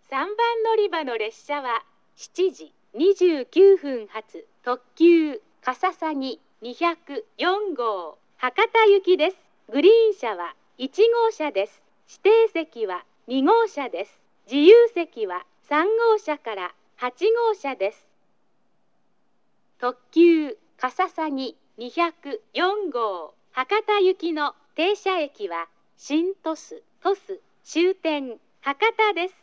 3番乗り場の列車は7時29分発特急かささぎ204号博多行きです。グリーン車は1号車です。指定席は2号車です。自由席は3号車から8号車です。特急かささぎ204号博多行きの停車駅は新鳥栖、終点博多です。